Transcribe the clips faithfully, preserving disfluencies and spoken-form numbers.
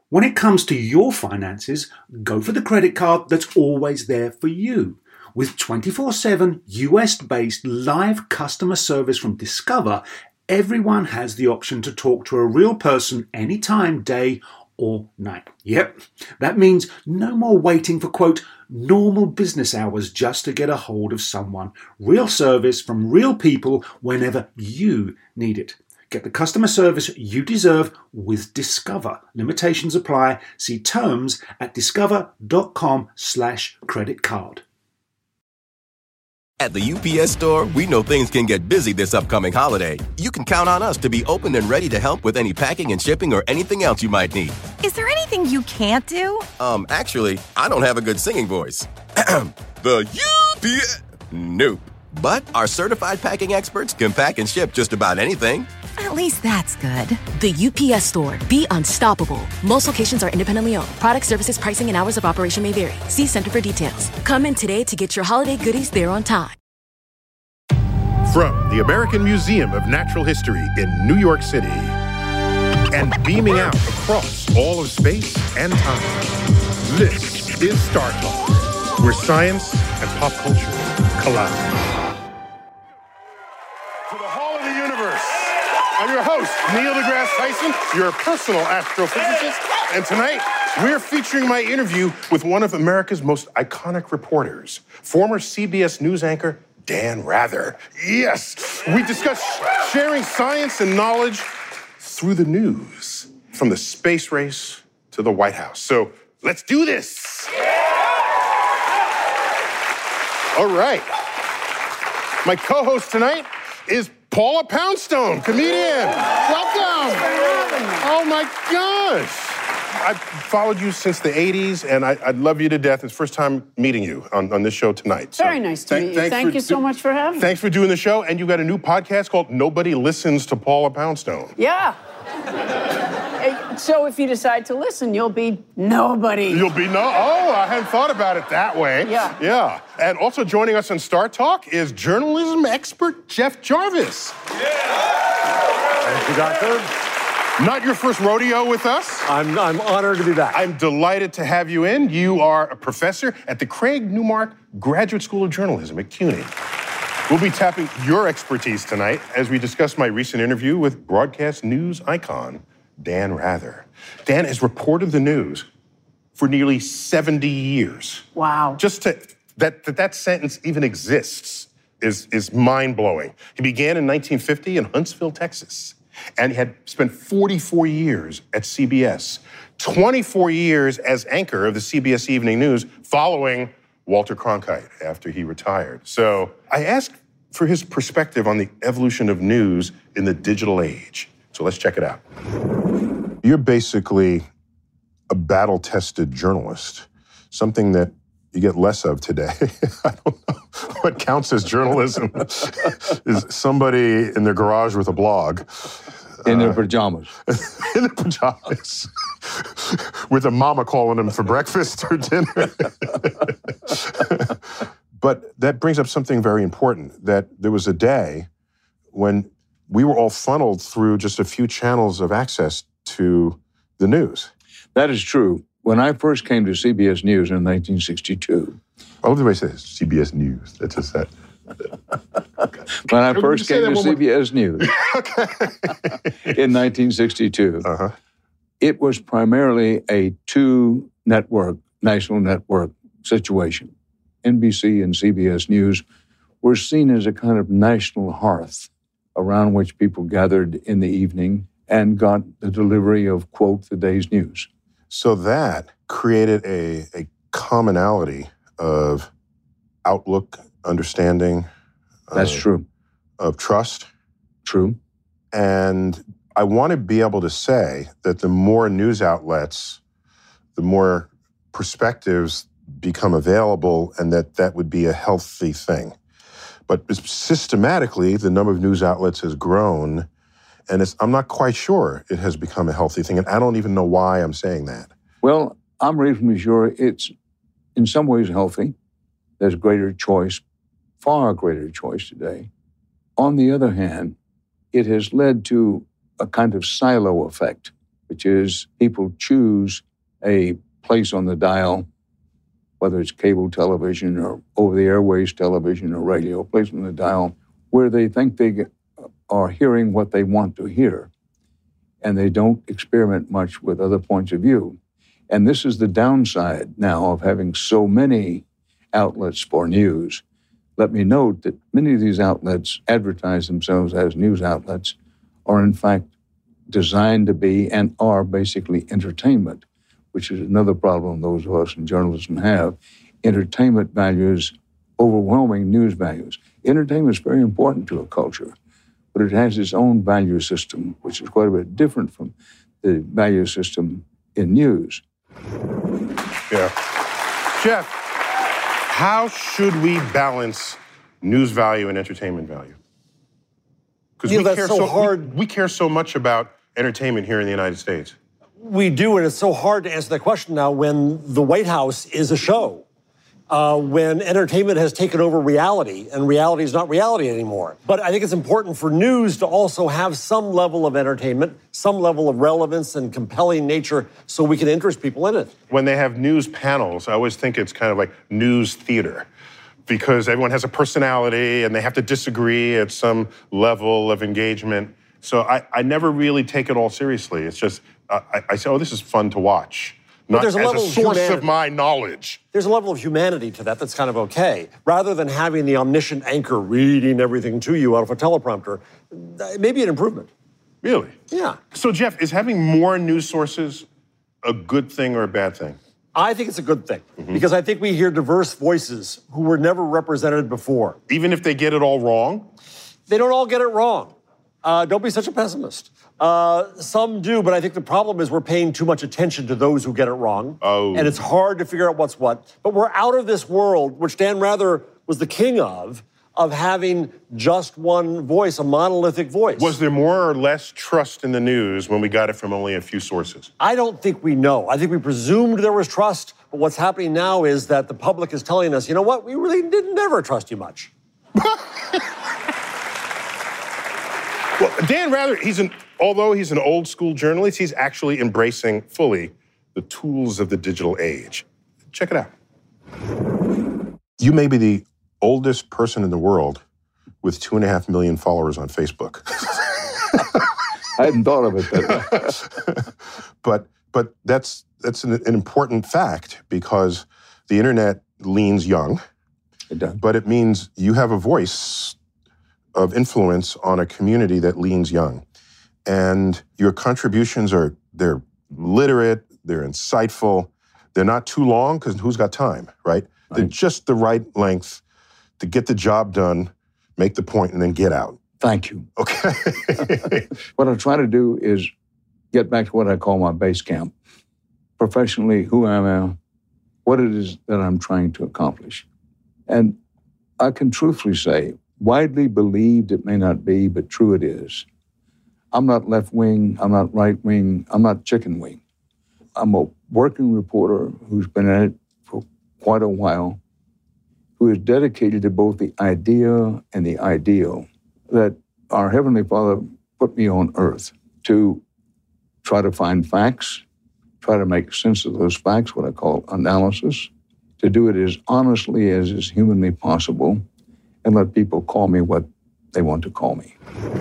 When it comes to your finances, go for the credit card that's always there for you. With twenty-four seven U S-based live customer service from Discover, everyone has the option to talk to a real person anytime, day or night. Yep, that means no more waiting for, quote, normal business hours just to get a hold of someone. Real service from real people whenever you need it. Get the customer service you deserve with Discover. Limitations apply. See terms at discover.com slash credit card. At the U P S Store, we know things can get busy this upcoming holiday. You can count on us to be open and ready to help with any packing and shipping or anything else you might need. Is there anything you can't do? Um, actually, I don't have a good singing voice. The U P S... Nope. But our certified packing experts can pack and ship just about anything. At least that's good. The U P S Store. Be unstoppable. Most locations are independently owned. Product, services, pricing, and hours of operation may vary. See Center for details. Come in today to get your holiday goodies there on time. From the American Museum of Natural History in New York City and beaming out across all of space and time, this is Star Talk, where science and pop culture collide. I'm your host, Neil deGrasse Tyson, your personal astrophysicist, and tonight we're featuring my interview with one of America's most iconic reporters, former C B S News anchor Dan Rather. Yes, we discuss sharing science and knowledge through the news, from the space race to the White House. So let's do this. All right. My co-host tonight is Paula Poundstone, comedian. Welcome. Oh my gosh. I've followed you since the eighties, and I, I love you to death. It's the first time meeting you on, on this show tonight. So Very nice to th- meet you. Thank you so do- much for having me. Thanks for doing the show, and you got a new podcast called Nobody Listens to Paula Poundstone. Yeah. So if you decide to listen, you'll be nobody. You'll be no. Oh, I hadn't thought about it that way. Yeah. Yeah. And also joining us on Star Talk is journalism expert Jeff Jarvis. Yeah. Thank you, Doctor. Not your first rodeo with us. I'm, I'm honored to be back. I'm delighted to have you in. You are a professor at the Craig Newmark Graduate School of Journalism at CUNY. We'll be tapping your expertise tonight as we discuss my recent interview with broadcast news icon Dan Rather. Dan has reported the news for nearly seventy years. Wow. Just to, that, that that sentence even exists is, is mind-blowing. He began in nineteen fifty in Huntsville, Texas, and he had spent forty-four years at C B S, twenty-four years as anchor of the C B S Evening News following Walter Cronkite after he retired. So I asked for his perspective on the evolution of news in the digital age. So let's check it out. You're basically a battle-tested journalist, something that you get less of today. I don't know what counts as journalism. Is somebody in their garage with a blog. In their pajamas. In their pajamas. With a mama calling them for breakfast or dinner. But that brings up something very important, that there was a day when we were all funneled through just a few channels of access to the news. That is true. When I first came to C B S News in nineteen sixty-two. I love the way it says C B S News. That's just that. When I first came to C B S News in nineteen sixty-two, uh-huh. It was primarily a two-network, national network situation. N B C and C B S News were seen as a kind of national hearth around which people gathered in the evening and got the delivery of, quote, the day's news. So that created a, a commonality of outlook, understanding. That's uh, true. Of trust. True. And I want to be able to say that the more news outlets, the more perspectives become available, and that that would be a healthy thing. But systematically, the number of news outlets has grown, and it's, I'm not quite sure it has become a healthy thing, and I don't even know why I'm saying that. Well, I'm reasonably sure it's in some ways healthy. There's greater choice, far greater choice today. On the other hand, it has led to a kind of silo effect which is people choose a place on the dial, whether it's cable television or over-the-airways television or radio, place on the dial, where they think they are hearing what they want to hear. And they don't experiment much with other points of view. And this is the downside now of having so many outlets for news. Let me note that many of these outlets advertise themselves as news outlets are in fact designed to be and are basically entertainment, which is another problem those of us in journalism have. Entertainment values overwhelming news values. Entertainment is very important to a culture, but it has its own value system, which is quite a bit different from the value system in news. Yeah. Jeff, how should we balance news value and entertainment value? Because we, care so, so hard. We, we care so much about entertainment here in the United States. We do, and it's so hard to answer that question now when the White House is a show. Uh, when entertainment has taken over reality, and reality is not reality anymore. But I think it's important for news to also have some level of entertainment, some level of relevance and compelling nature so we can interest people in it. When they have news panels, I always think it's kind of like news theater, because everyone has a personality and they have to disagree at some level of engagement. So I, I never really take it all seriously. It's just, uh, I, I say, oh, this is fun to watch. Not as a source of, of my knowledge. There's a level of humanity to that that's kind of okay. Rather than having the omniscient anchor reading everything to you out of a teleprompter, it may be an improvement. Really? Yeah. So, Jeff, is having more news sources a good thing or a bad thing? I think it's a good thing, mm-hmm. because I think we hear diverse voices who were never represented before. Even if they get it all wrong? They don't all get it wrong. Uh, don't be such a pessimist. Uh, some do, but I think the problem is we're paying too much attention to those who get it wrong. Oh. And it's hard to figure out what's what. But we're out of this world, which Dan Rather was the king of, of having just one voice, a monolithic voice. Was there more or less trust in the news when we got it from only a few sources? I don't think we know. I think we presumed there was trust, but what's happening now is that the public is telling us, you know what, we really didn't ever trust you much. Well, Dan Rather, he's an, although he's an old school journalist, he's actually embracing fully the tools of the digital age. Check it out. You may be the oldest person in the world with two and a half million followers on Facebook. I hadn't thought of it that way. but but that's that's an, an important fact, because the internet leans young. It does. But it means you have a voice of influence on a community that leans young. And your contributions are, they're literate, they're insightful, they're not too long, because who's got time, right? right? They're just the right length to get the job done, make the point, and then get out. Thank you. Okay. What I try to do is get back to what I call my base camp. Professionally, who I am, what it is that I'm trying to accomplish. And I can truthfully say, widely believed it may not be, but true it is. I'm not left-wing, I'm not right-wing, I'm not chicken-wing. I'm a working reporter who's been at it for quite a while, who is dedicated to both the idea and the ideal that our Heavenly Father put me on earth to try to find facts, try to make sense of those facts, what I call analysis, to do it as honestly as is humanly possible, and let people call me what they want to call me.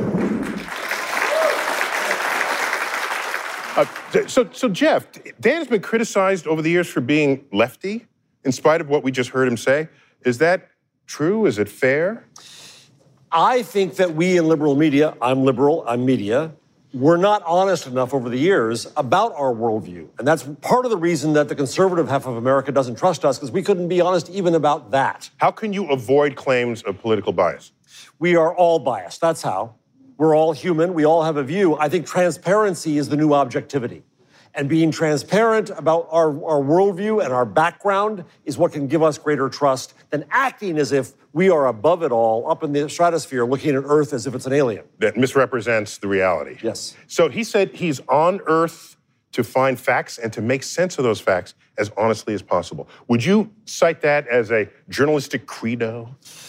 Uh, so, so, Jeff, Dan has been criticized over the years for being lefty, in spite of what we just heard him say. Is that true? Is it fair? I think that we in liberal media, I'm liberal, I'm media, we're not honest enough over the years about our worldview. And that's part of the reason that the conservative half of America doesn't trust us, because we couldn't be honest even about that. How can you avoid claims of political bias? We are all biased. That's how. We're all human. We all have a view. I think transparency is the new objectivity. And being transparent about our, our worldview and our background is what can give us greater trust than acting as if we are above it all, up in the stratosphere, looking at Earth as if it's an alien. That misrepresents the reality. Yes. So he said he's on Earth to find facts and to make sense of those facts as honestly as possible. Would you cite that as a journalistic credo?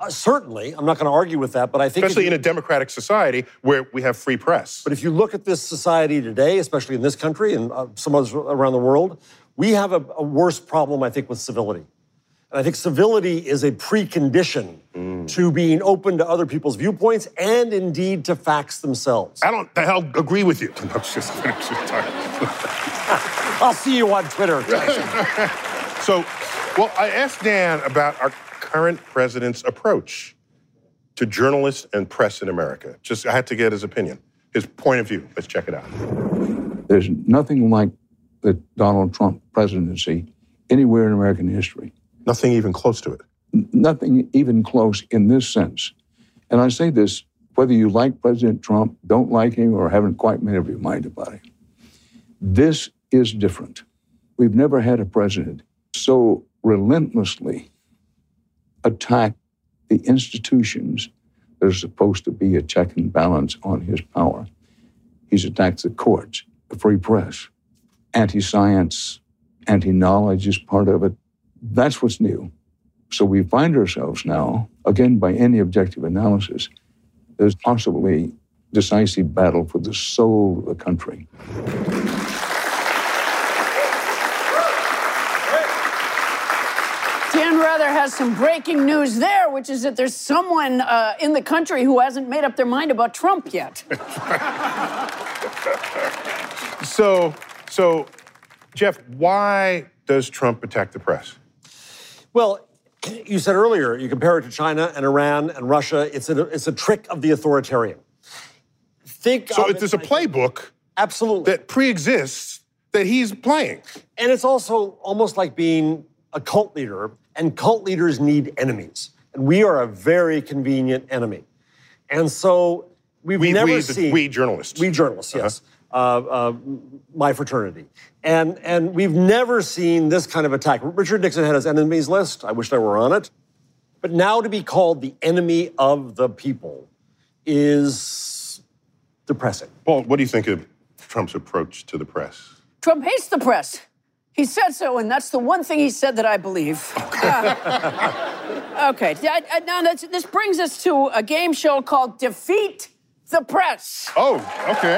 Uh, certainly. I'm not going to argue with that, but I think... Especially you, in a democratic society where we have free press. But if you look at this society today, especially in this country and uh, some others around the world, we have a, a worse problem, I think, with civility. And I think civility is a precondition mm. to being open to other people's viewpoints and, indeed, to facts themselves. I don't the hell agree with you. I'm just, I'm just I'll see you on Twitter. So, well, I asked Dan about our current president's approach to journalists and press in America. Just, I had to get his opinion, his point of view. Let's check it out. There's nothing like the Donald Trump presidency anywhere in American history. Nothing even close to it. Nothing even close in this sense. And I say this, whether you like President Trump, don't like him, or haven't quite made up your mind about him. This is different. We've never had a president so relentlessly attack the institutions that are supposed to be a check and balance on his power. He's attacked the courts, the free press, anti-science, anti-knowledge is part of it. That's what's new. So we find ourselves now, again, by any objective analysis, there's possibly decisive battle for the soul of the country. Dan Rather has some breaking news there, which is that there's someone uh, in the country who hasn't made up their mind about Trump yet. so, so, Jeff, why does Trump attack the press? Well, you said earlier, you compare it to China and Iran and Russia. It's a, it's a trick of the authoritarian. Think so of it's it, a playbook absolutely that pre-exists that he's playing. And it's also almost like being a cult leader, and cult leaders need enemies. And we are a very convenient enemy. And so we've we, never we, seen... We journalists. We journalists, yes. Uh-huh. Uh, uh, my fraternity. And, and we've never seen this kind of attack. Richard Nixon had his enemies list. I wish I were on it. But now to be called the enemy of the people is depressing. Paul, what do you think of Trump's approach to the press? Trump hates the press. He said so, and that's the one thing he said that I believe. Uh, okay, now this brings us to a game show called Defeat the Press. Oh, okay.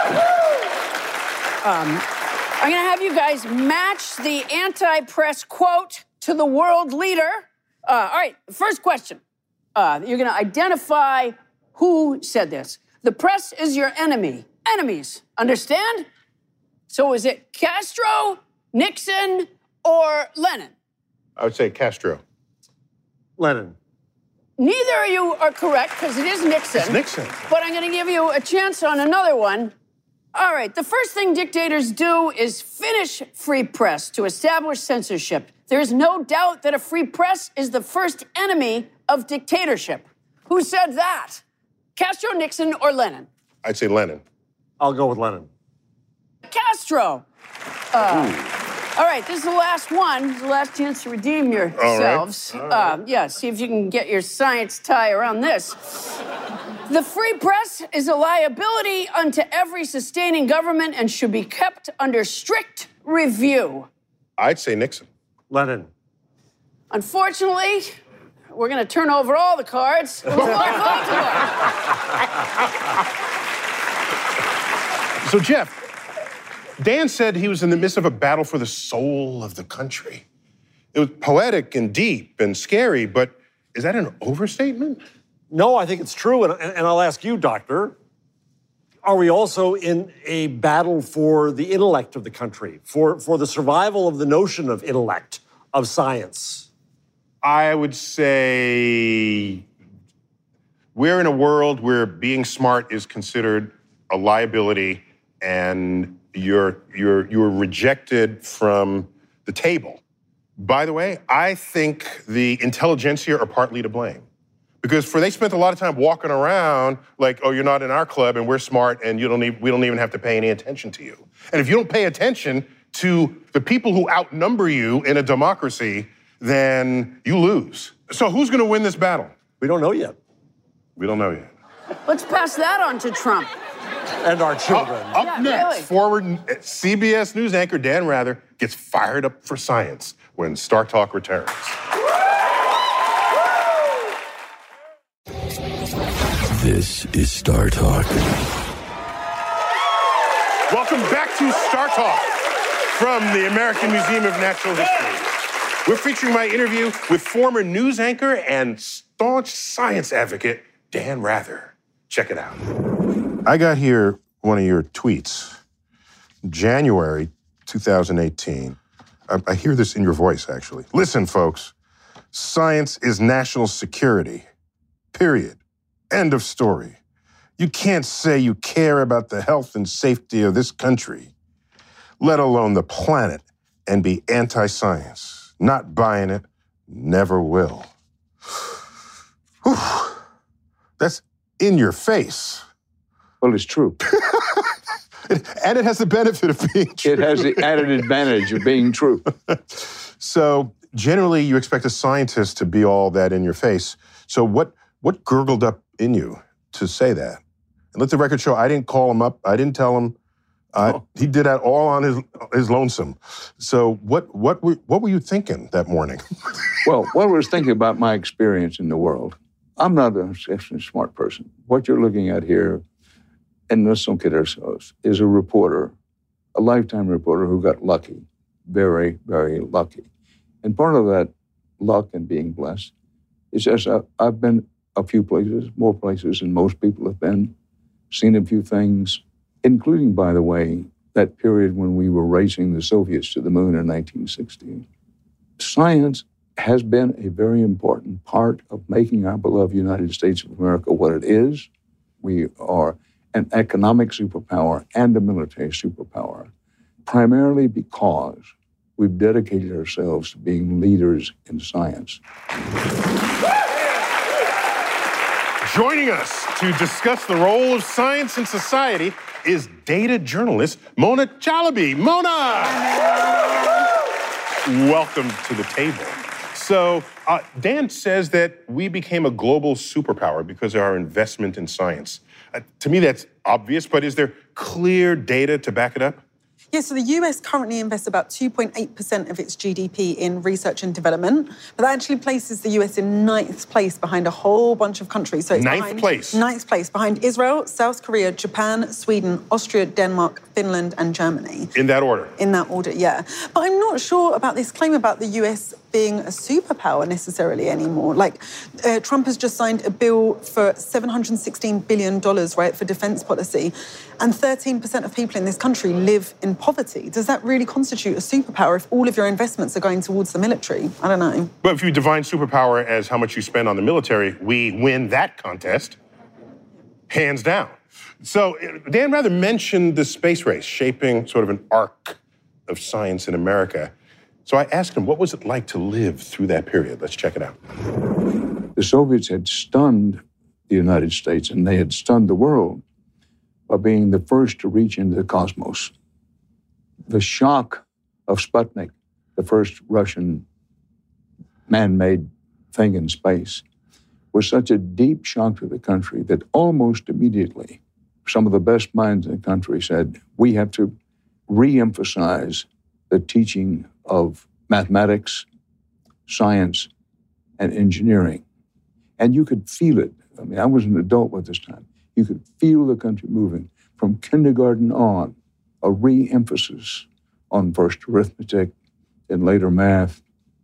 Um, I'm going to have you guys match the anti-press quote to the world leader. Uh, all right, first question. Uh, you're going to identify who said this. The press is your enemy. Enemies, understand? So is it Castro, Nixon, or Lenin? I would say Castro. Lenin. Neither of you are correct, because it is Nixon. It's Nixon. But I'm going to give you a chance on another one. All right, the first thing dictators do is finish free press to establish censorship. There is no doubt that a free press is the first enemy of dictatorship. Who said that? Castro, Nixon, or Lenin? I'd say Lenin. I'll go with Lenin. Castro. Uh, all right, this is the last one. This is the last chance to redeem yourselves. All right. All right. Uh, yeah, see if you can get your science tie around this. The free press is a liability unto every sustaining government and should be kept under strict review. I'd say Nixon. Lenin. Unfortunately, we're going to turn over all the cards. It was Lord Voldemort. So, Jeff, Dan said he was in the midst of a battle for the soul of the country. It was poetic and deep and scary, but is that an overstatement? No, I think it's true, and, and I'll ask you, Doctor, are we also in a battle for the intellect of the country, for, for the survival of the notion of intellect, of science? I would say we're in a world where being smart is considered a liability and you're, you're, you're rejected from the table. By the way, I think the intelligentsia are partly to blame. Because for they spent a lot of time walking around like, oh, you're not in our club and we're smart and you don't need, we don't even have to pay any attention to you. And if you don't pay attention to the people who outnumber you in a democracy, then you lose. So who's going to win this battle? We don't know yet. We don't know yet. Let's pass that on to Trump. And our children. Up, up yeah, next, really. forward C B S News anchor Dan Rather gets fired up for science when Star Talk returns. This is Star Talk. Welcome back to Star Talk from the American Museum of Natural History. We're featuring my interview with former news anchor and staunch science advocate, Dan Rather. Check it out. I got here one of your tweets, January two thousand eighteen. I, I hear this in your voice, actually. Listen, folks, science is national security, period. End of story. You can't say you care about the health and safety of this country, let alone the planet, and be anti-science. Not buying it, never will. Whew. That's in your face. Well, it's true. And it has the benefit of being true. It has the added advantage of being true. So generally, you expect a scientist to be all that in your face. So what what gurgled up in you to say that? And let the record show, I didn't call him up. I didn't tell him. Uh, oh. He did that all on his his lonesome. So what what were, what were you thinking that morning? Well, what I was thinking about my experience in the world. I'm not an exceptionally smart person. What you're looking at here, and let's don't kid ourselves, is a reporter, a lifetime reporter who got lucky, very, very lucky. And part of that luck and being blessed is just uh, I've been a few places, more places than most people have been, seen a few things, including, by the way, that period when we were racing the Soviets to the moon in nineteen sixty. Science has been a very important part of making our beloved United States of America what it is. We are an economic superpower and a military superpower, primarily because we've dedicated ourselves to being leaders in science. Joining us to discuss the role of science in society is data journalist Mona Chalabi. Mona! Welcome to the table. So, uh, Dan says that we became a global superpower because of our investment in science. Uh, to me, that's obvious, but is there clear data to back it up? Yeah, so the U S currently invests about two point eight percent of its G D P in research and development, but that actually places the U S in ninth place behind a whole bunch of countries. So it's ninth behind, place? Ninth place, behind Israel, South Korea, Japan, Sweden, Austria, Denmark, Finland, and Germany. In that order? In that order, yeah. But I'm not sure about this claim about the U S being a superpower necessarily anymore. Like, uh, Trump has just signed a bill for seven hundred sixteen billion dollars, right, for defense policy, and thirteen percent of people in this country live in poverty. Does that really constitute a superpower if all of your investments are going towards the military? I don't know. But if you define superpower as how much you spend on the military, we win that contest, hands down. So Dan Rather mentioned the space race, shaping sort of an arc of science in America. So I asked him, what was it like to live through that period? Let's check it out. The Soviets had stunned the United States, and they had stunned the world by being the first to reach into the cosmos. The shock of Sputnik, the first Russian man-made thing in space, was such a deep shock to the country that almost immediately some of the best minds in the country said, we have to re-emphasize the teaching of mathematics, science, and engineering. And you could feel it. I mean, I was an adult at this time. You could feel the country moving from kindergarten on, a re-emphasis on first arithmetic and later math,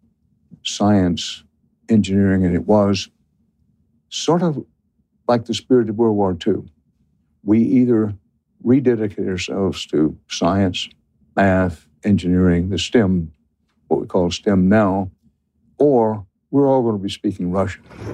science, engineering, and it was sort of like the spirit of World War Two. We either rededicate ourselves to science, math, engineering, the STEM, what we call STEM now, or we're all going to be speaking Russian. You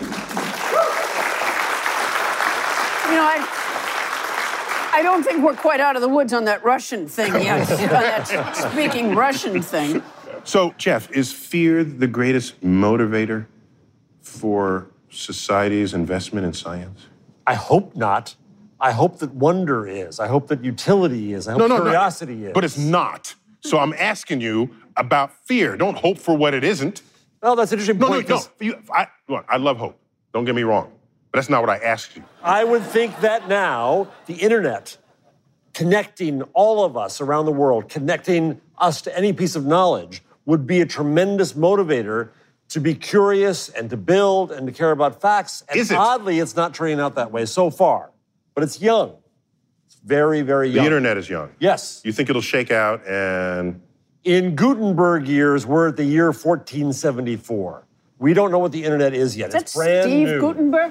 know, I, I don't think we're quite out of the woods on that Russian thing yet, on that speaking Russian thing. So, Jeff, is fear the greatest motivator for society's investment in science? I hope not. I hope that wonder is. I hope that utility is. I hope no, no, curiosity no, is. But it's not. So I'm asking you about fear. Don't hope for what it isn't. Well, that's an interesting no, point. No, no, no. You, I, look, I love hope. Don't get me wrong. But that's not what I asked you. I would think that now the internet, connecting all of us around the world, connecting us to any piece of knowledge, would be a tremendous motivator to be curious and to build and to care about facts. And Is it? Oddly, it's not turning out that way so far. But it's young. It's very, very young. The internet is young. Yes. You think it'll shake out and... In Gutenberg years, we're at the year fourteen seventy-four. We don't know what the internet is yet. Is it's that brand Steve new. Gutenberg?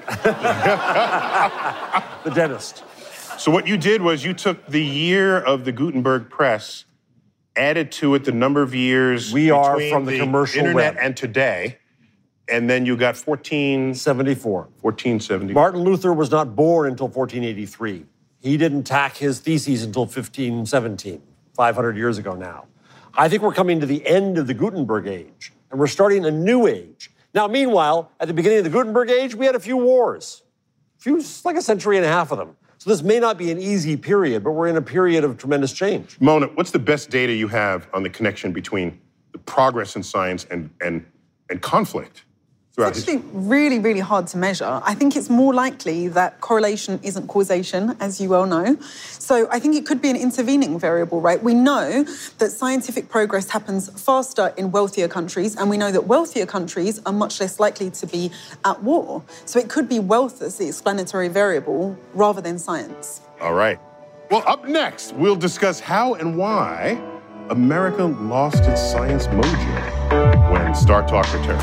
The dentist. So what you did was you took the year of the Gutenberg press, added to it the number of years We are between from the commercial internet web. and today, and then you got fourteen seventy-four. fourteen seventy. Martin Luther was not born until fourteen eighty-three. He didn't tack his theses until fifteen seventeen, five hundred years ago now. I think we're coming to the end of the Gutenberg age, and we're starting a new age. Now, meanwhile, at the beginning of the Gutenberg age, we had a few wars. A few, like a century and a half of them. So this may not be an easy period, but we're in a period of tremendous change. Mona, what's the best data you have on the connection between the progress in science and, and, and conflict throughout It's history? actually really, really hard to measure. I think it's more likely that correlation isn't causation, as you well know. So I think it could be an intervening variable, right? We know that scientific progress happens faster in wealthier countries, and we know that wealthier countries are much less likely to be at war. So it could be wealth as the explanatory variable rather than science. All right. Well, up next, we'll discuss how and why America lost its science mojo when Star Talk returns.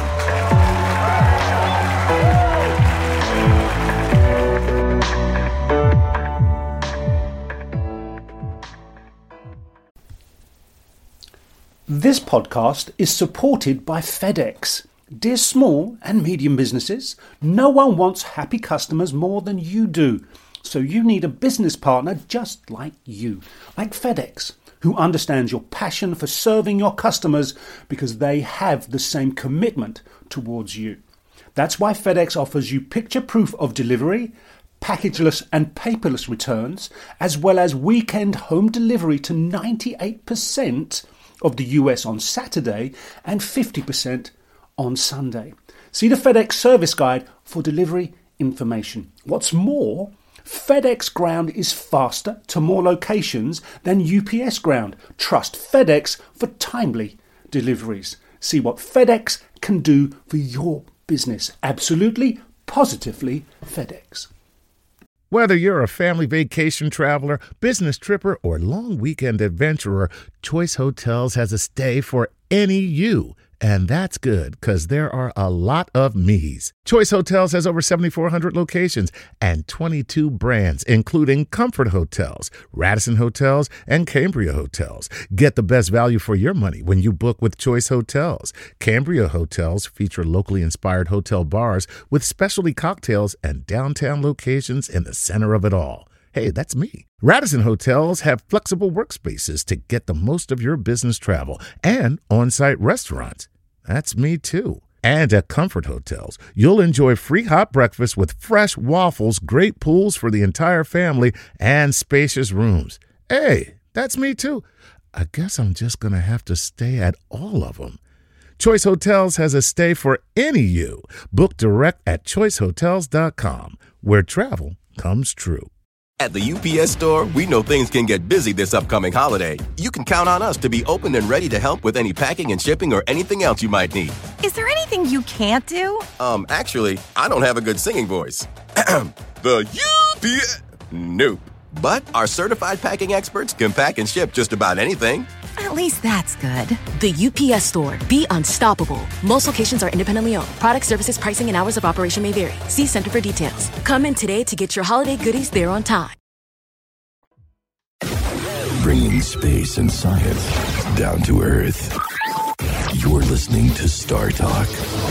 This podcast is supported by FedEx. Dear small and medium businesses, no one wants happy customers more than you do. So you need a business partner just like you, like FedEx, who understands your passion for serving your customers because they have the same commitment towards you. That's why FedEx offers you picture proof of delivery, packageless and paperless returns, as well as weekend home delivery to ninety-eight percent of the U S on Saturday and fifty percent on Sunday. See the FedEx service guide for delivery information. What's more, FedEx Ground is faster to more locations than U P S Ground. Trust FedEx for timely deliveries. See what FedEx can do for your business. Absolutely, positively FedEx. Whether you're a family vacation traveler, business tripper, or long weekend adventurer, Choice Hotels has a stay for any you. And that's good, because there are a lot of me's. Choice Hotels has over seventy-four hundred locations and twenty-two brands, including Comfort Hotels, Radisson Hotels, and Cambria Hotels. Get the best value for your money when you book with Choice Hotels. Cambria Hotels feature locally inspired hotel bars with specialty cocktails and downtown locations in the center of it all. Hey, that's me. Radisson Hotels have flexible workspaces to get the most of your business travel and on-site restaurants. That's me too. And at Comfort Hotels, you'll enjoy free hot breakfast with fresh waffles, great pools for the entire family, and spacious rooms. Hey, that's me too. I guess I'm just going to have to stay at all of them. Choice Hotels has a stay for any you. Book direct at choice hotels dot com, where travel comes true. At the U P S Store, we know things can get busy this upcoming holiday. You can count on us to be open and ready to help with any packing and shipping or anything else you might need. Is there anything you can't do? Um, actually, I don't have a good singing voice. The U P S... Nope. But our certified packing experts can pack and ship just about anything. At least that's good. The U P S Store. Be unstoppable. Most locations are independently owned. Product, services, pricing, and hours of operation may vary. See Center for details. Come in today to get your holiday goodies there on time. Bringing space and science down to Earth. You're listening to Star Talk.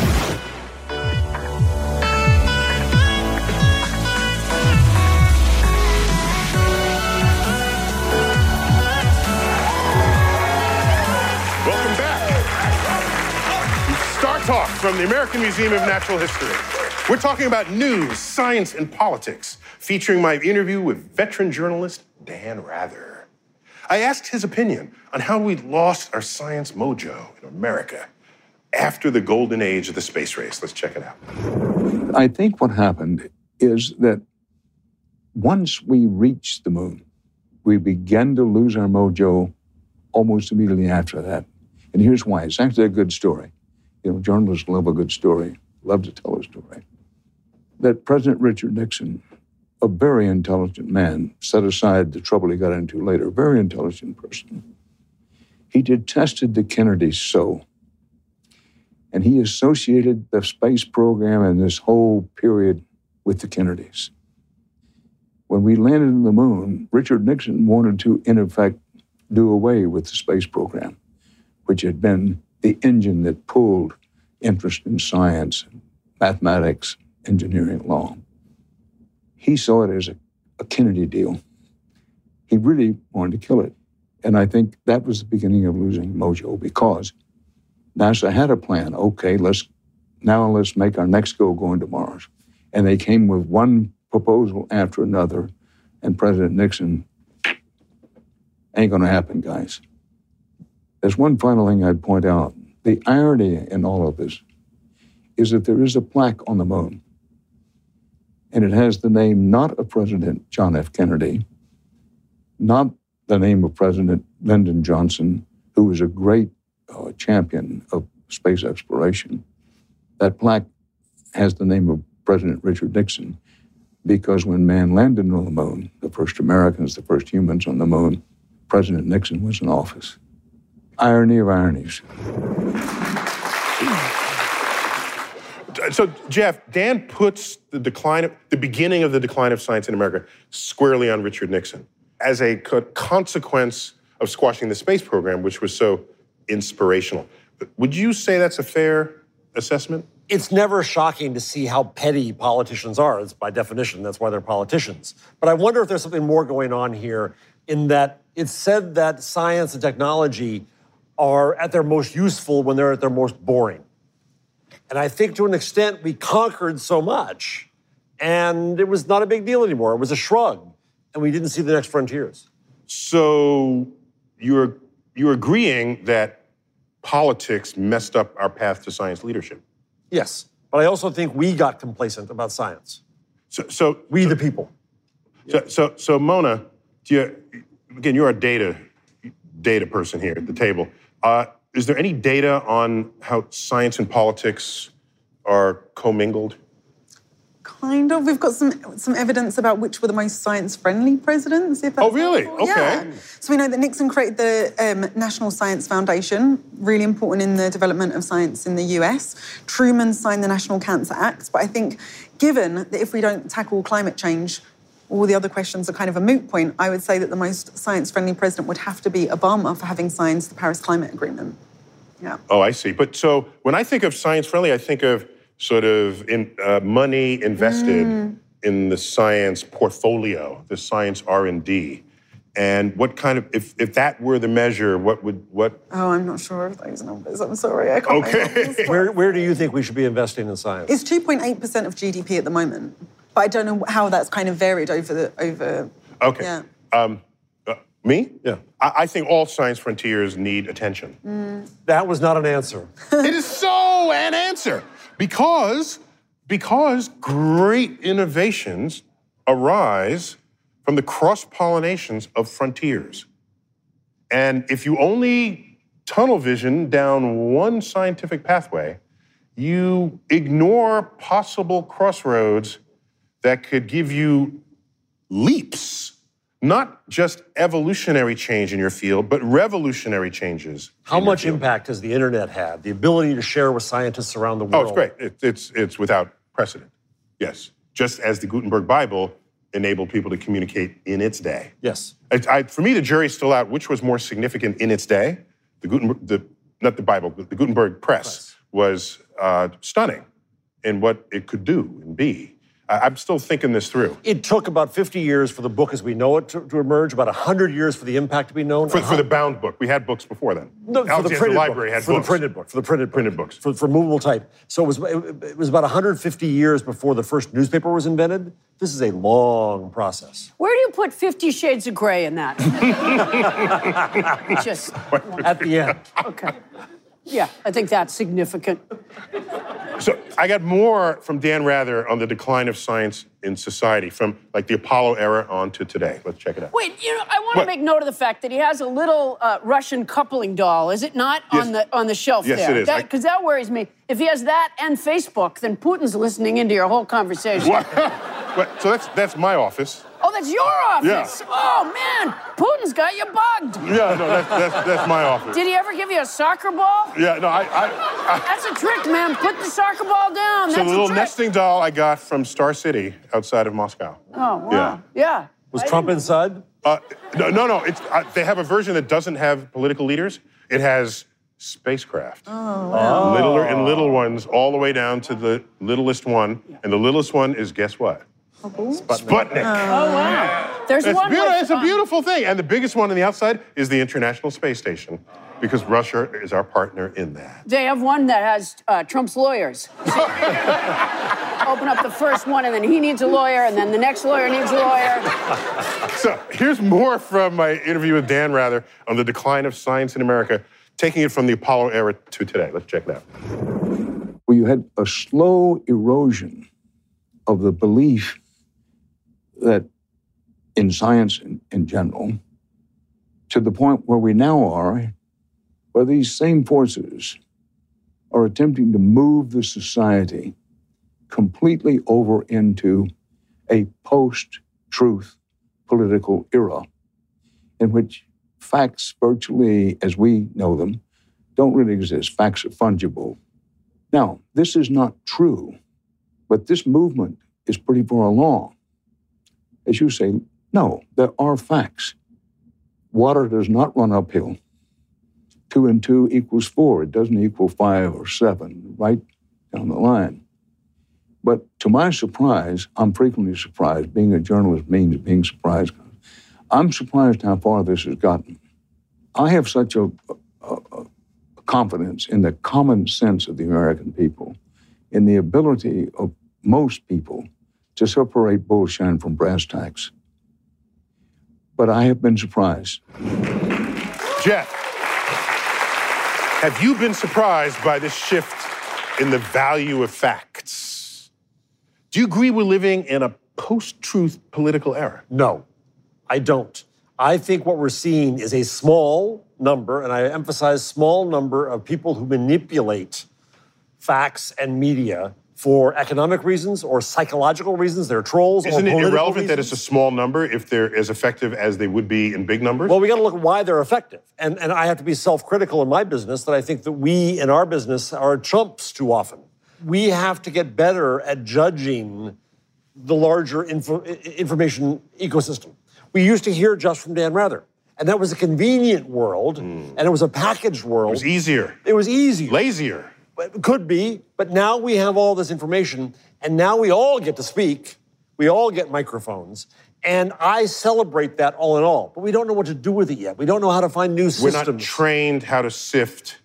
Talk from the American Museum of Natural History. We're talking about news, science, and politics, featuring my interview with veteran journalist Dan Rather. I asked his opinion on how we lost our science mojo in America after the golden age of the space race. Let's check it out. I think what happened is that once we reached the moon, we began to lose our mojo almost immediately after that. And here's why. It's actually a good story. you know, journalists love a good story, love to tell a story, that President Richard Nixon, a very intelligent man, set aside the trouble he got into later, a very intelligent person, he detested the Kennedys so, and he associated the space program and this whole period with the Kennedys. When we landed on the moon, Richard Nixon wanted to, in effect, do away with the space program, which had been the engine that pulled interest in science, mathematics, engineering, law. He saw it as a, a Kennedy deal. He really wanted to kill it. And I think that was the beginning of losing mojo, because NASA had a plan. Okay, let's now let's make our next go going to Mars. And they came with one proposal after another, and President Nixon, ain't gonna happen, guys. There's one final thing I'd point out. The irony in all of this is that there is a plaque on the moon, and it has the name not of President John F. Kennedy, not the name of President Lyndon Johnson, who was a great uh, champion of space exploration. That plaque has the name of President Richard Nixon, because when man landed on the moon, the first Americans, the first humans on the moon, President Nixon was in office. Irony of ironies. So, Jeff, Dan puts the decline of, the beginning of the decline of science in America squarely on Richard Nixon as a co- consequence of squashing the space program, which was so inspirational. Would you say that's a fair assessment? It's never shocking to see how petty politicians are. It's by definition, that's why they're politicians. But I wonder if there's something more going on here, in that it's said that science and technology are at their most useful when they're at their most boring. And I think to an extent we conquered so much, and it was not a big deal anymore. It was a shrug, and we didn't see the next frontiers. So you're, you're agreeing that politics messed up our path to science leadership? Yes, but I also think we got complacent about science. So, so we so, the people. So, so, so Mona, do you, again, you're a data data person here at the table. Uh, is there any data on how science and politics are commingled? Kind of. We've got some some evidence about which were the most science-friendly presidents, if that's Oh, really? helpful. Okay. Yeah. So we know that Nixon created the um, National Science Foundation, really important in the development of science in the U S. Truman signed the National Cancer Act. But I think, given that if we don't tackle climate change, all the other questions are kind of a moot point, I would say that the most science-friendly president would have to be Obama for having signed the Paris Climate Agreement. Yeah. Oh, I see. But so when I think of science-friendly, I think of sort of in, uh, money invested mm. in the science portfolio, the science R and D. And what kind of, if, if that were the measure, what would, what? Oh, I'm not sure of those numbers. I'm sorry, I can't. Okay. where, where do you think we should be investing in science? It's two point eight percent of G D P at the moment. But I don't know how that's kind of varied over the, over, Okay. yeah. Um, uh, me? Yeah. I, I think all science frontiers need attention. Mm. That was not an answer. It is so an answer. Because, because great innovations arise from the cross-pollinations of frontiers. And if you only tunnel vision down one scientific pathway, you ignore possible crossroads that could give you leaps, not just evolutionary change in your field, but revolutionary changes. How much impact has the internet had? The ability to share with scientists around the world? Oh, it's great. It, it's, it's without precedent. Yes. Just as the Gutenberg Bible enabled people to communicate in its day. Yes. I, I, for me, the jury's still out which was more significant in its day. The Gutenberg, the, not the Bible, but the Gutenberg Press, Press. was uh, stunning in what it could do and be. I'm still thinking this through. It took about fifty years for the book as we know it to, to emerge, about one hundred years for the impact to be known. For, for the bound book. We had books before then. No, for the printed library book. had for books. the printed book. For the printed book. Printed books. For, for movable type. So it was, it, it was about one hundred fifty years before the first newspaper was invented. This is a long process. Where do you put Fifty Shades of Grey in that? Just at the end. Okay. Yeah, I think that's significant. So I got more from Dan Rather on the decline of science in society from like the Apollo era on to today. Let's check it out. Wait, you know, I want to What? make note of the fact that he has a little uh, Russian coupling doll, is it not, Yes. on the on the shelf Yes, there? it is. I- Because that worries me. If he has that and Facebook, then Putin's listening into your whole conversation. What? What? So that's that's my office. Oh, that's your office? Yeah. Oh, man, Putin's got you bugged. Yeah, no, that's that's, that's my office. Did he ever give you a soccer ball? Yeah, no, I. I, I That's a trick, man. Put the soccer ball down. so That's the little a trick. nesting doll I got from Star City outside of Moscow. Oh, wow. Yeah. Yeah. Was I Trump didn't- inside? Uh, no, no, no. It's uh, they have a version that doesn't have political leaders. It has spacecraft. Oh, wow. Littler and little ones, all the way down to the littlest one, and the littlest one is guess what? Sputnik. Oh, wow. There's It's, one beautiful. with, It's a um, beautiful thing. And the biggest one on the outside is the International Space Station, because Russia is our partner in that. They have one that has uh, Trump's lawyers. Open up the first one, and then he needs a lawyer, and then the next lawyer needs a lawyer. So here's more from my interview with Dan Rather on the decline of science in America, taking it from the Apollo era to today. Let's check it out. Well, you had a slow erosion of the belief that in science in, in general, to the point where we now are, where these same forces are attempting to move the society completely over into a post-truth political era in which facts, virtually as we know them, don't really exist. Facts are fungible. Now, this is not true, but this movement is pretty far along. As you say, no, there are facts. Water does not run uphill. Two and two equals four. It doesn't equal five or seven, right down the line. But to my surprise, I'm frequently surprised. Being a journalist means being surprised. I'm surprised how far this has gotten. I have such a, a, a confidence in the common sense of the American people, in the ability of most people to separate bullshine from brass tacks. But I have been surprised. Jeff, have you been surprised by this shift in the value of facts? Do you agree we're living in a post-truth political era? No, I don't. I think what we're seeing is a small number, and I emphasize small number, of people who manipulate facts and media for economic reasons or psychological reasons. They're trolls. Isn't or it political irrelevant that reasons. it's a small number if they're as effective as they would be in big numbers? Well, we got to look at why they're effective. And, and I have to be self-critical in my business that I think that we in our business are chumps too often. We have to get better at judging the larger info, information ecosystem. We used to hear just from Dan Rather. And that was a convenient world, mm. and it was a packaged world. It was easier. It was easier. Lazier. It could be, but now we have all this information, and now we all get to speak. We all get microphones, and I celebrate that all in all. But we don't know what to do with it yet. We don't know how to find new systems. We're not trained how to sift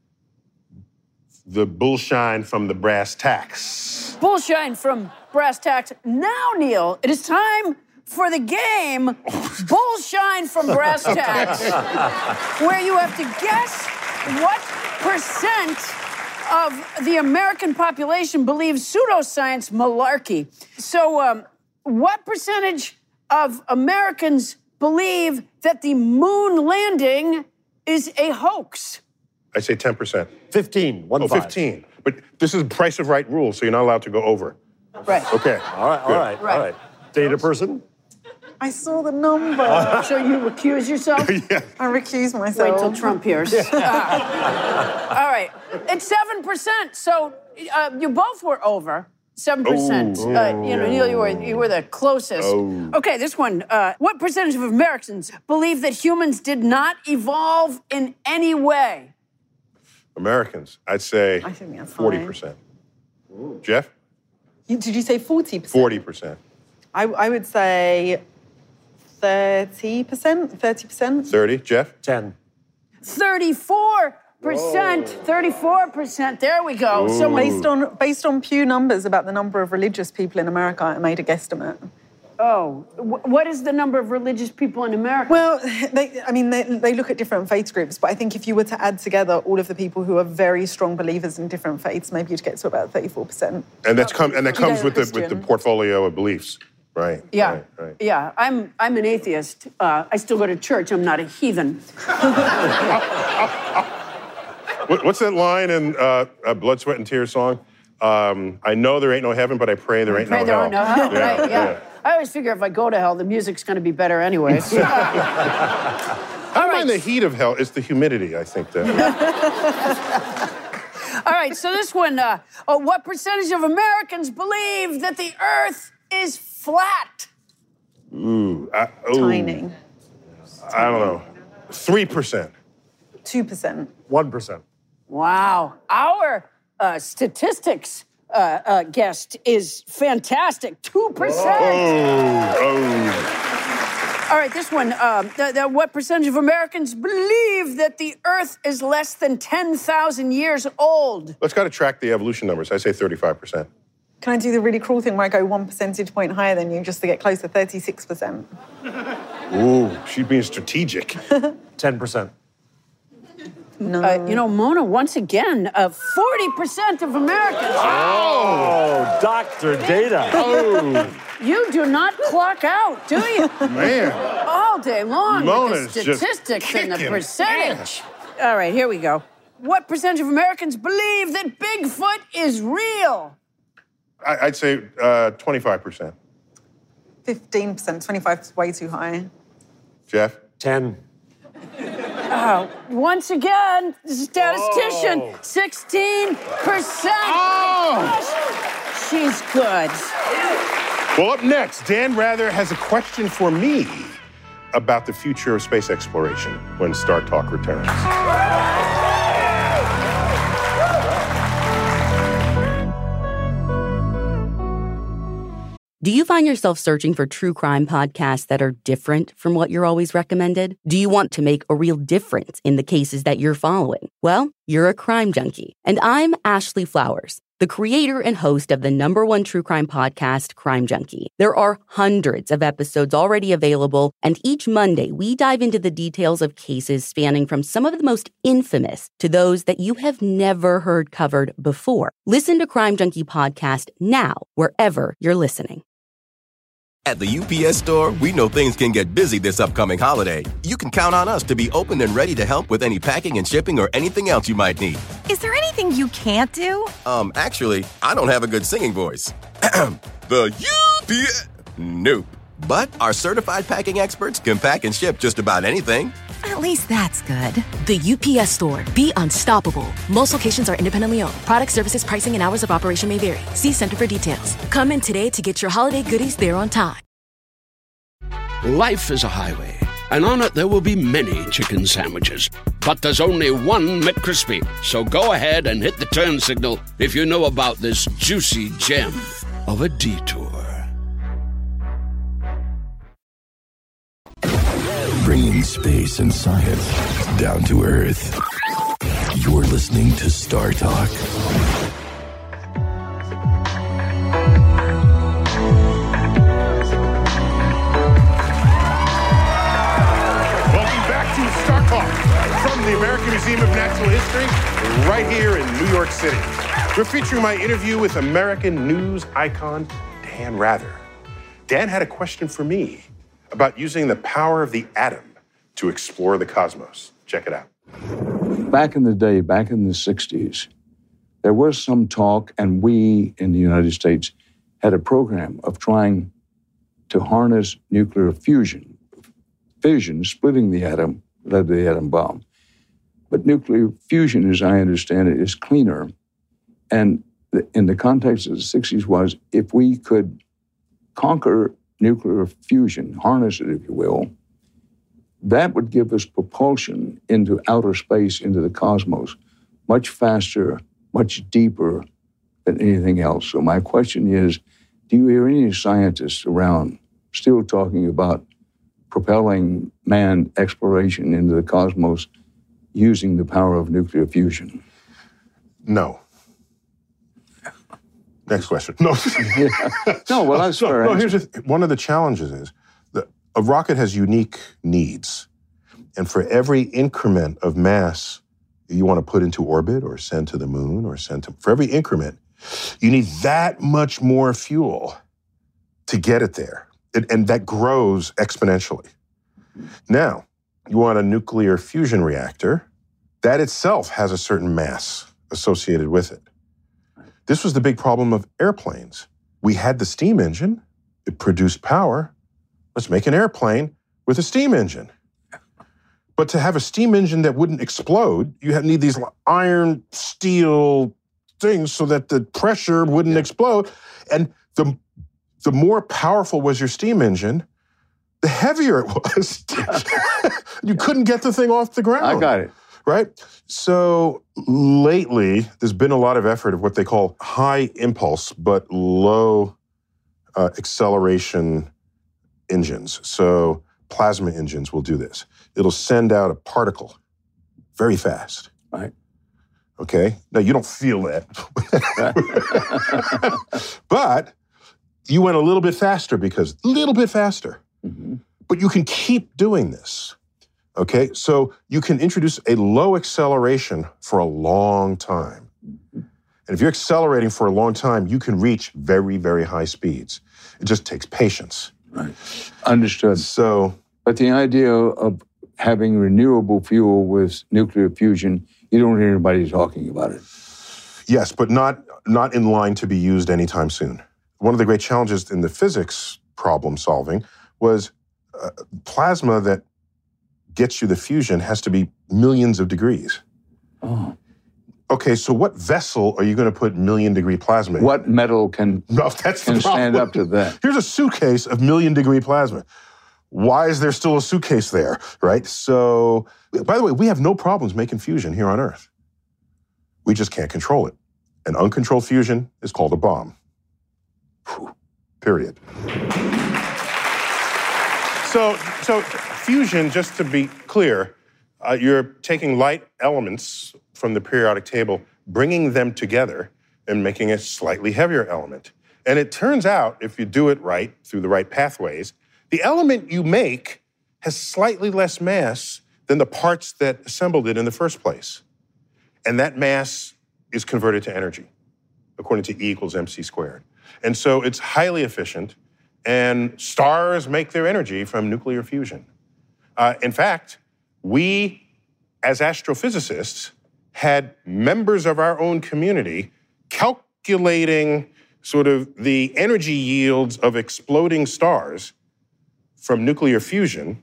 the bullshine from the brass tacks. Bullshine from brass tacks. Now, Neil, it is time for the game Bullshine from Brass Tacks, where you have to guess what percent of the American population believes pseudoscience malarkey. So, um, what percentage of Americans believe that the moon landing is a hoax? I say ten percent. fifteen, one Oh, five. fifteen. But this is price of right rule, so you're not allowed to go over. Right. Okay. All right, all Good. right, Right. all right. Data person? I saw the number. So you recuse yourself? Yeah. I recuse myself. Wait till Trump hears. Ah. All right. It's seven percent. So uh, you both were over. seven percent. Oh. Uh, you know, Neil, you were, you were the closest. Oh. Okay, this one. Uh, what percentage of Americans believe that humans did not evolve in any way? Americans, I'd say I think that's forty high. percent. Jeff? You- Did you say forty percent? forty percent. I, I would say thirty percent, thirty percent. thirty. Jeff? ten. thirty-four percent. thirty-four percent. There we go. So Based on, based on Pew numbers about the number of religious people in America, I made a guesstimate. Oh, wh- what is the number of religious people in America? Well, they, I mean, they, they look at different faith groups, but I think if you were to add together all of the people who are very strong believers in different faiths, maybe you'd get to about thirty-four percent. And that's come and that comes with the with the Judeo-Christian. portfolio of beliefs, right? Yeah, Right, right. yeah. I'm I'm an atheist. Uh, I still go to church. I'm not a heathen. What- What's that line in uh, a Blood, Sweat, and Tears song? Um, I know there ain't no heaven, but I pray there ain't Pray no there hell. are no hell. Yeah, Right? Yeah. yeah. I always figure if I go to hell, the music's going to be better anyway. I don't mind the heat of hell. It's the humidity, I think. That. All right, so this one, uh, uh, what percentage of Americans believe that the Earth is flat? Ooh, I, ooh. Tiny. I don't know. Three percent. two percent. One percent. Wow. Our uh, statistics uh, uh, guest is fantastic. two percent. Oh, oh. All right, this one. Um, the, the, what percentage of Americans believe that the Earth is less than ten thousand years old? Let's got to track the evolution numbers. I say thirty-five percent. Can I do the really cruel thing where I go one percentage point higher than you just to get close to thirty-six percent? Ooh, she's being strategic. ten percent. No. Uh, you know, Mona, once again, uh, forty percent of Americans. Oh, Doctor Data. Oh, You do not clock out, do you? man. All day long Mona's with just the statistics and the kicking percentage. All right, here we go. What percentage of Americans believe that Bigfoot is real? I, I'd say uh, twenty-five percent. fifteen percent. twenty-five is way too high. Jeff? ten. Uh, once again, the statistician, Whoa. sixteen percent. Oh! She's good. Well, up next, Dan Rather has a question for me about the future of space exploration when Star Talk returns. Do you find yourself searching for true crime podcasts that are different from what you're always recommended? Do you want to make a real difference in the cases that you're following? Well, you're a crime junkie. And I'm Ashley Flowers, the creator and host of the number one true crime podcast, Crime Junkie. There are hundreds of episodes already available, and each Monday we dive into the details of cases spanning from some of the most infamous to those that you have never heard covered before. Listen to Crime Junkie Podcast now, wherever you're listening. At the U P S Store, we know things can get busy this upcoming holiday. You can count on us to be open and ready to help with any packing and shipping or anything else you might need. Is there anything you can't do? Um, actually, I don't have a good singing voice. The U P S... Nope. But our certified packing experts can pack and ship just about anything. At least that's good. The U P S Store. Be unstoppable. Most locations are independently owned. Product services, pricing, and hours of operation may vary. See Center for details. Come in today to get your holiday goodies there on time. Life is a highway, and on it there will be many chicken sandwiches. But there's only one McCrispy. So go ahead and hit the turn signal if you know about this juicy gem of a detour. Bringing space and science down to Earth. You're listening to Star Talk. Welcome back to Star Talk from the American Museum of Natural History, right here in New York City. We're featuring my interview with American news icon Dan Rather. Dan had a question for me about using the power of the atom to explore the cosmos. Check it out. Back in the day, back in the sixties, there was some talk, and we in the United States had a program of trying to harness nuclear fusion. Fission, splitting the atom, led to the atom bomb. But nuclear fusion, as I understand it, is cleaner. And in the context of the sixties was, if we could conquer nuclear fusion, harness it, if you will, that would give us propulsion into outer space, into the cosmos, much faster, much deeper than anything else. So my question is, do you hear any scientists around still talking about propelling manned exploration into the cosmos using the power of nuclear fusion? No. Next question. No. No, well, that's no, fair no, answer. here's the th- one of the challenges is that a rocket has unique needs. And for every increment of mass you want to put into orbit or send to the moon or send to, for every increment, you need that much more fuel to get it there. It, and that grows exponentially. Now, you want a nuclear fusion reactor. That itself has a certain mass associated with it. This was the big problem of airplanes. We had the steam engine. It produced power. Let's make an airplane with a steam engine. But to have a steam engine that wouldn't explode, you had, need these iron, steel things so that the pressure wouldn't yeah. explode. And the, the more powerful was your steam engine, the heavier it was. You couldn't get the thing off the ground. I got it. Right? So lately, there's been a lot of effort of what they call high impulse, but low uh, acceleration engines. So plasma engines will do this. It'll send out a particle very fast. Right. Okay? Now, you don't feel that. But you went a little bit faster because, a little bit faster. Mm-hmm. But you can keep doing this. Okay, so you can introduce a low acceleration for a long time. And if you're accelerating for a long time, you can reach very, very high speeds. It just takes patience. Right. Understood. So, but the idea of having renewable fuel with nuclear fusion, you don't hear anybody talking about it. Yes, but not, not in line to be used anytime soon. One of the great challenges in the physics problem solving was uh, plasma that gets you the fusion has to be millions of degrees. Oh. Okay, so what vessel are you going to put million degree plasma in? What metal can, no, that's can the stand up to that? Here's a suitcase of million degree plasma. Why is there still a suitcase there, right? So, by the way, we have no problems making fusion here on Earth. We just can't control it. And uncontrolled fusion is called a bomb. Whew. Period. So, so fusion, just to be clear, uh, you're taking light elements from the periodic table, bringing them together and making a slightly heavier element. And it turns out, if you do it right, through the right pathways, the element you make has slightly less mass than the parts that assembled it in the first place. And that mass is converted to energy, according to E equals mc squared. And so it's highly efficient, and stars make their energy from nuclear fusion. Uh, in fact, we, as astrophysicists, had members of our own community calculating sort of the energy yields of exploding stars from nuclear fusion,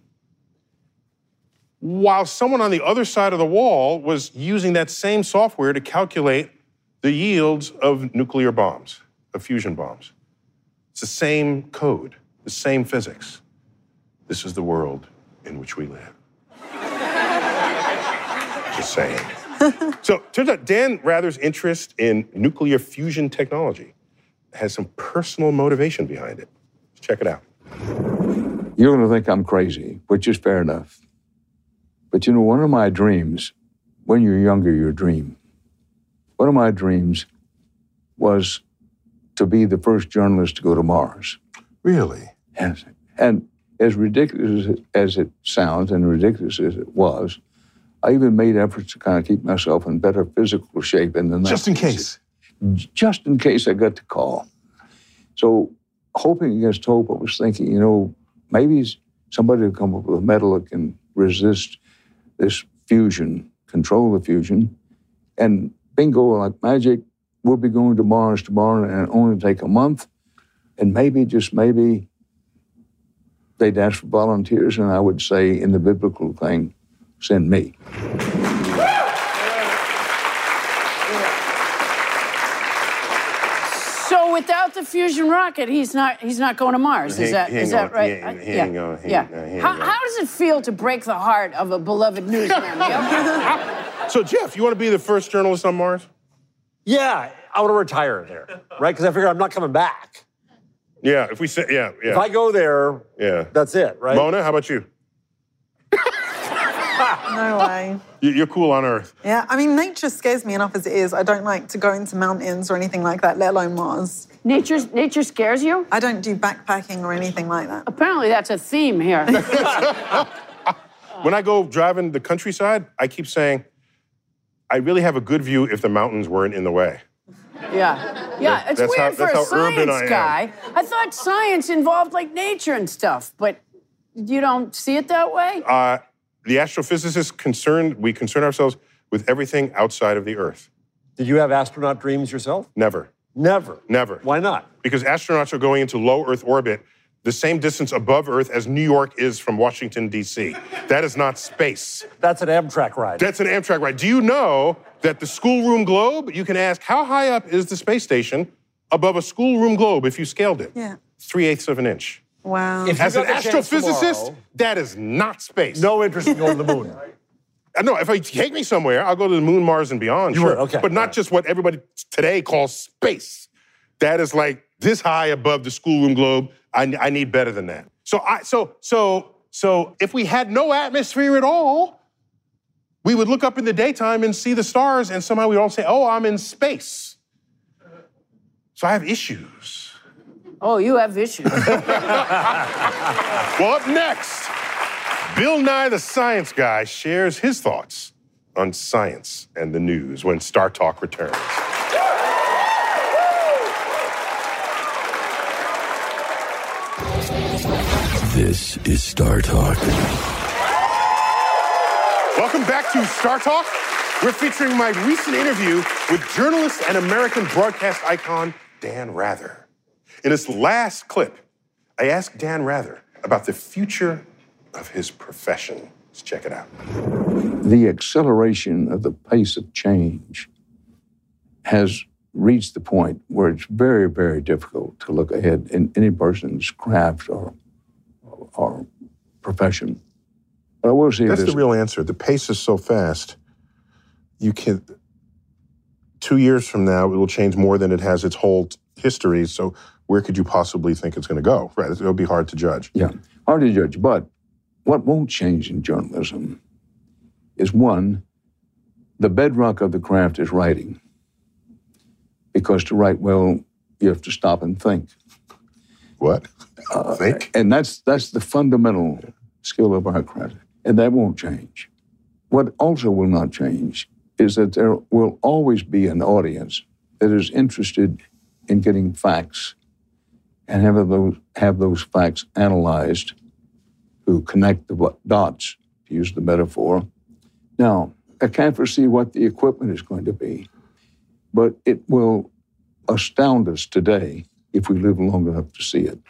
while someone on the other side of the wall was using that same software to calculate the yields of nuclear bombs, of fusion bombs. It's the same code, the same physics. This is the world in which we live. Just saying. So, turns out Dan Rather's interest in nuclear fusion technology has some personal motivation behind it. Let's check it out. You're going to think I'm crazy, which is fair enough. But you know, one of my dreams, when you're younger, you dream. One of my dreams was to be the first journalist to go to Mars. Really? Yes. And as ridiculous as it sounds and ridiculous as it was, I even made efforts to kind of keep myself in better physical shape in the nineties. Just in case. Just in case I got the call. So, hoping against hope, I was thinking, you know, maybe somebody will come up with a metal that can resist this fusion, control the fusion, and bingo, like magic, we'll be going to Mars tomorrow and it'll only take a month, and maybe, just maybe, they'd ask for volunteers, and I would say, in the biblical thing, send me. So without the fusion rocket, he's not he's not going to Mars. Is that is that right? Yeah. yeah. yeah. How, how does it feel to break the heart of a beloved newsman? So Jeff, you want to be the first journalist on Mars? Yeah, I want to retire there, right? Because I figure I'm not coming back. Yeah, if we say, yeah, yeah. If I go there, yeah, that's it, right? Mona, how about you? No way. You're cool on Earth. Yeah, I mean, nature scares me enough as it is. I don't like to go into mountains or anything like that, let alone Mars. Nature's, nature scares you? I don't do backpacking or anything like that. Apparently that's a theme here. When I go driving the countryside, I keep saying, I really have a good view if the mountains weren't in the way. Yeah. Yeah, it's That's weird how- for that's a how urban science I am. guy. I thought science involved like nature and stuff, but you don't see it that way? Uh, the astrophysicists concerned, we concern ourselves with everything outside of the Earth. Did you have astronaut dreams yourself? Never. Never. Never. Why not? Because astronauts are going into low Earth orbit, the same distance above Earth as New York is from Washington, D C. That is not space. That's an Amtrak ride. That's an Amtrak ride. Do you know that the schoolroom globe, you can ask, how high up is the space station above a schoolroom globe if you scaled it? Yeah. Three-eighths of an inch. Wow. If you As an got the chance astrophysicist, tomorrow- that is not space. No interest in going to the moon. Uh, No, if I take me somewhere, I'll go to the moon, Mars, and beyond. You sure. would, okay. But not just what everybody today calls space. That is like this high above the schoolroom globe. I, I need better than that. So I so so so if we had no atmosphere at all, we would look up in the daytime and see the stars, and somehow we all say, "Oh, I'm in space." So I have issues. Oh, you have issues. Well, up next, Bill Nye the Science Guy shares his thoughts on science and the news when Star Talk returns. This is Star Talk. Welcome back to Star Talk. We're featuring my recent interview with journalist and American broadcast icon Dan Rather. In this last clip, I asked Dan Rather about the future of his profession. Let's check it out. The acceleration of the pace of change has reached the point where it's very, very difficult to look ahead in any person's craft or, or profession. But I will say That's this. the real answer. The pace is so fast. You can. Two years from now, it will change more than it has its whole history. So where could you possibly think it's going to go? Right. It'll be hard to judge. Yeah, hard to judge. But what won't change in journalism is, one, the bedrock of the craft is writing. Because to write well, you have to stop and think. What? Uh, think? And that's that's the fundamental skill of our craft. And that won't change. What also will not change is that there will always be an audience that is interested in getting facts and have those, have those facts analyzed to connect the dots, to use the metaphor. Now, I can't foresee what the equipment is going to be, but it will astound us today if we live long enough to see it.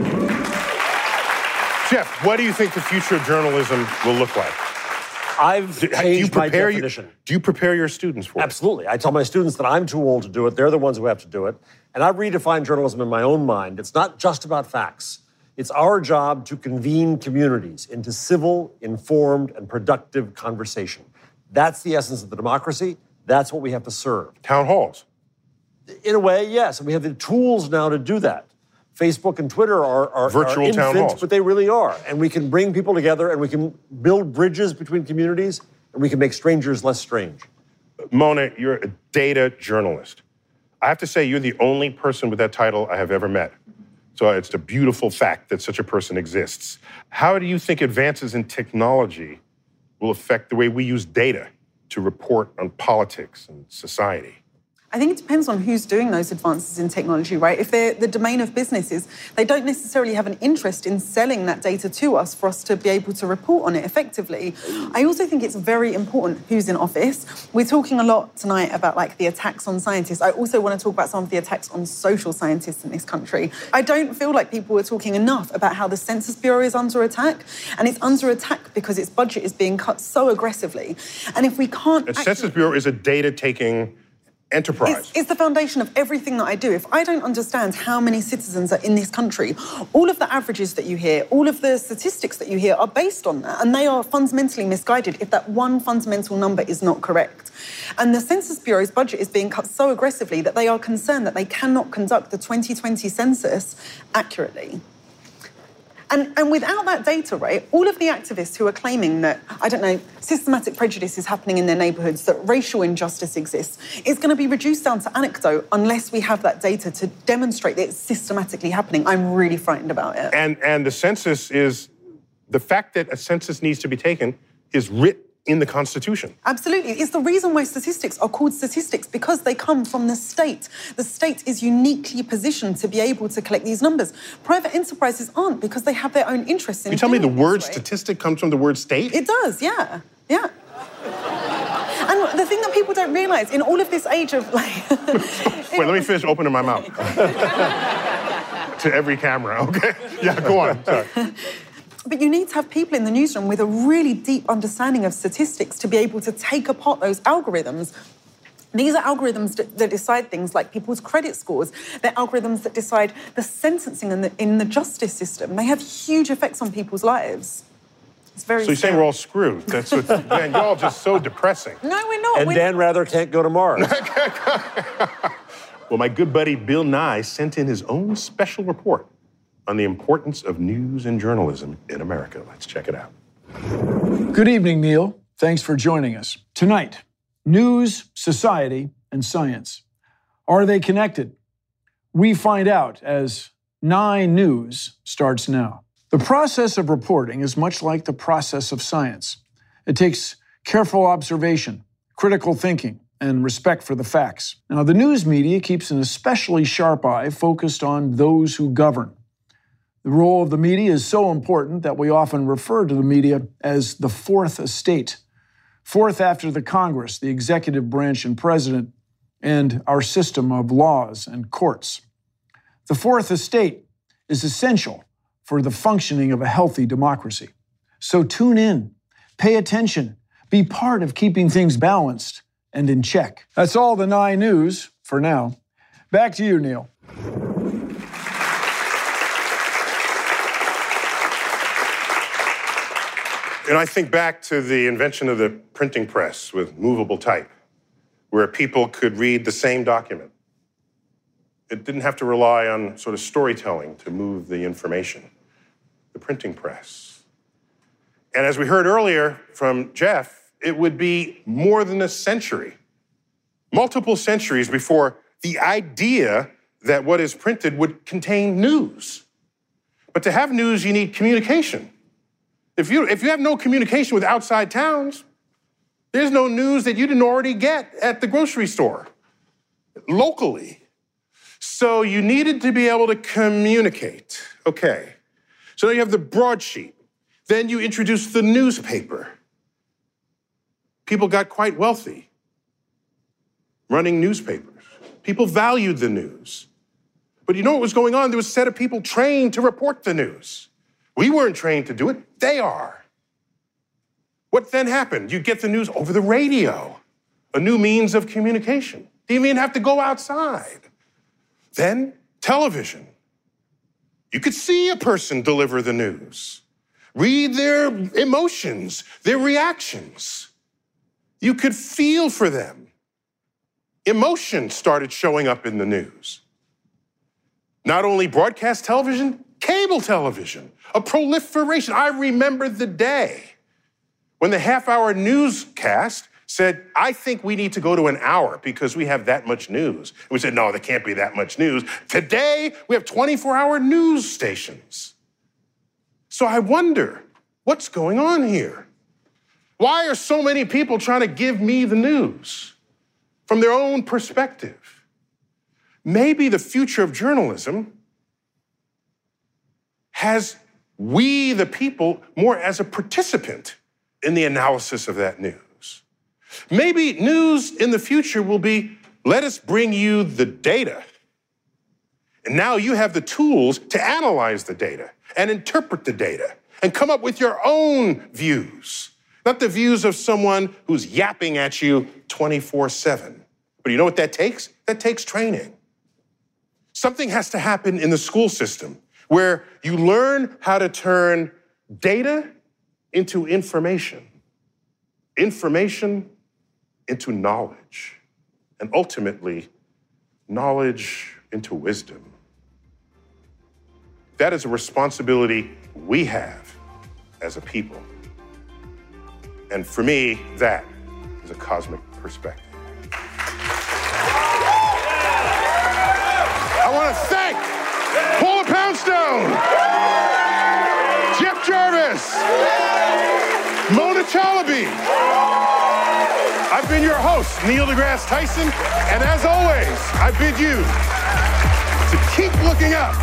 Jeff, what do you think the future of journalism will look like? I've Do, changed do you my prepare definition. You, do you prepare your students for it? Absolutely. I tell my students that I'm too old to do it. They're the ones who have to do it. And I've redefined journalism in my own mind. It's not just about facts. It's our job to convene communities into civil, informed, and productive conversation. That's the essence of the democracy. That's what we have to serve. Town halls. In a way, yes. And we have the tools now to do that. Facebook and Twitter are, are, Virtual are town infant, halls. but they really are. And we can bring people together and we can build bridges between communities and we can make strangers less strange. Mona, you're a data journalist. I have to say, you're the only person with that title I have ever met. So it's a beautiful fact that such a person exists. How do you think advances in technology will affect the way we use data to report on politics and society? I think it depends on who's doing those advances in technology, right? If they're the domain of businesses, they don't necessarily have an interest in selling that data to us for us to be able to report on it effectively. I also think it's very important who's in office. We're talking a lot tonight about like the attacks on scientists. I also want to talk about some of the attacks on social scientists in this country. I don't feel like people are talking enough about how the Census Bureau is under attack, and it's under attack because its budget is being cut so aggressively. And if we can't... The actually- Census Bureau is a data-taking enterprise. It's, it's the foundation of everything that I do. If I don't understand how many citizens are in this country, all of the averages that you hear, all of the statistics that you hear are based on that, and they are fundamentally misguided if that one fundamental number is not correct. And the Census Bureau's budget is being cut so aggressively that they are concerned that they cannot conduct the twenty twenty census accurately. And, and without that data, right, all of the activists who are claiming that, I don't know, systematic prejudice is happening in their neighbourhoods, that racial injustice exists, it's going to be reduced down to anecdote unless we have that data to demonstrate that it's systematically happening. I'm really frightened about it. And, and the census is, the fact that a census needs to be taken is writ in the Constitution. Absolutely. It's the reason why statistics are called statistics, because they come from the state. The state is uniquely positioned to be able to collect these numbers. Private enterprises aren't, because they have their own interests in You tell me the doing word this, right? statistic comes from the word state? It does, yeah. Yeah. And the thing that people don't realise, in all of this age of, like... Wait, let me finish opening my mouth. To every camera, okay? Yeah, go on. Sorry. But you need to have people in the newsroom with a really deep understanding of statistics to be able to take apart those algorithms. These are algorithms that, that decide things like people's credit scores. They're algorithms that decide the sentencing in the, in the justice system. They have huge effects on people's lives. It's very So you're saying scary. we're all screwed? That's what, man, you're all just so depressing. No, we're not. And we're Dan Rather can't go to Mars. Well, my good buddy Bill Nye sent in his own special report on the importance of news and journalism in America. Let's check it out. Good evening, Neil. Thanks for joining us. Tonight, news, society, and science. Are they connected? We find out as Nine News starts now. The process of reporting is much like the process of science. It takes careful observation, critical thinking, and respect for the facts. Now, the news media keeps an especially sharp eye focused on those who govern. The role of the media is so important that we often refer to the media as the fourth estate. Fourth after the Congress, the executive branch and president, and our system of laws and courts. The fourth estate is essential for the functioning of a healthy democracy. So tune in, pay attention, be part of keeping things balanced and in check. That's all the Nine News for now. Back to you, Neil. And I think back to the invention of the printing press with movable type, where people could read the same document. It didn't have to rely on sort of storytelling to move the information. The printing press. And as we heard earlier from Jeff, it would be more than a century, multiple centuries before the idea that what is printed would contain news. But to have news, you need communication. If you, if you have no communication with outside towns, there's no news that you didn't already get at the grocery store, locally. So you needed to be able to communicate. Okay, so now you have the broadsheet. Then you introduce the newspaper. People got quite wealthy running newspapers. People valued the news. But you know what was going on? There was a set of people trained to report the news. We weren't trained to do it. They are. What then happened? You get the news over the radio, a new means of communication. Didn't even have to go outside. Then television. You could see a person deliver the news, read their emotions, their reactions. You could feel for them. Emotion started showing up in the news. Not only broadcast television, cable television, a proliferation. I remember the day when the half-hour newscast said, I think we need to go to an hour because we have that much news. And we said, no, there can't be that much news. Today, we have twenty-four hour news stations. So I wonder, what's going on here? Why are so many people trying to give me the news from their own perspective? Maybe the future of journalism has we, the people, more as a participant in the analysis of that news. Maybe news in the future will be, let us bring you the data. And now you have the tools to analyze the data and interpret the data and come up with your own views, not the views of someone who's yapping at you twenty-four seven. But you know what that takes? That takes training. Something has to happen in the school system where you learn how to turn data into information, information into knowledge, and ultimately, knowledge into wisdom. That is a responsibility we have as a people. And for me, that is a cosmic perspective. I want to thank Paula Poundstone, Jeff Jarvis, Mona Chalabi. I've been your host, Neil deGrasse Tyson, and as always, I bid you to keep looking up.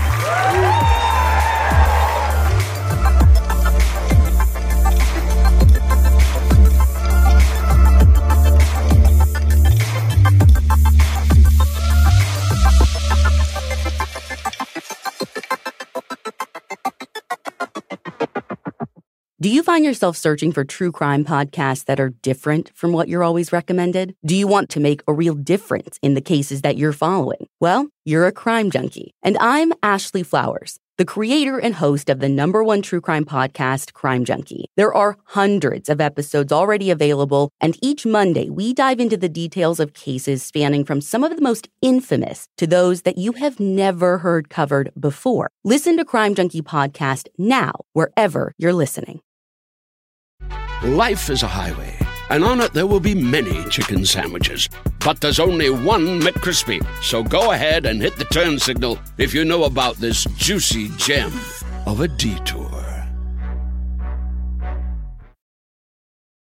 Do you find yourself searching for true crime podcasts that are different from what you're always recommended? Do you want to make a real difference in the cases that you're following? Well, you're a crime junkie. And I'm Ashley Flowers, the creator and host of the number one true crime podcast, Crime Junkie. There are hundreds of episodes already available, and each Monday we dive into the details of cases spanning from some of the most infamous to those that you have never heard covered before. Listen to Crime Junkie Podcast now, wherever you're listening. Life is a highway, and on it there will be many chicken sandwiches. But there's only one McCrispy. So go ahead and hit the turn signal if you know about this juicy gem of a detour.